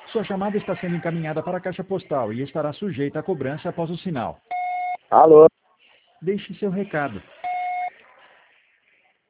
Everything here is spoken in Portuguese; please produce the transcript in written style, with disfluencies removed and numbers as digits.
Sua chamada está sendo encaminhada para a caixa postal e estará sujeita a cobrança após o sinal. Alô? Deixe seu recado.